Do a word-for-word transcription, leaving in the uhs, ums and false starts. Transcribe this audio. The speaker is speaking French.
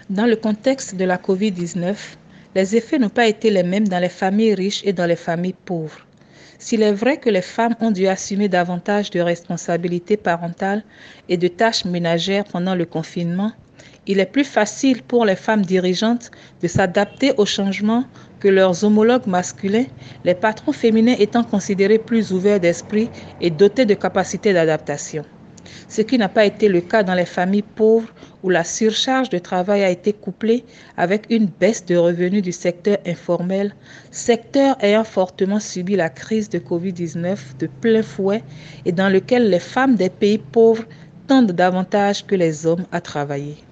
Dans le contexte de la covid dix-neuf, les effets n'ont pas été les mêmes dans les familles riches et dans les familles pauvres. S'il est vrai que les femmes ont dû assumer davantage de responsabilités parentales et de tâches ménagères pendant le confinement, il est plus facile pour les femmes dirigeantes de s'adapter aux changements que leurs homologues masculins, les patrons féminins étant considérés plus ouverts d'esprit et dotés de capacités d'adaptation. Ce qui n'a pas été le cas dans les familles pauvres où la surcharge de travail a été couplée avec une baisse de revenus du secteur informel, secteur ayant fortement subi la crise de covid dix-neuf de plein fouet et dans lequel les femmes des pays pauvres tendent davantage que les hommes à travailler.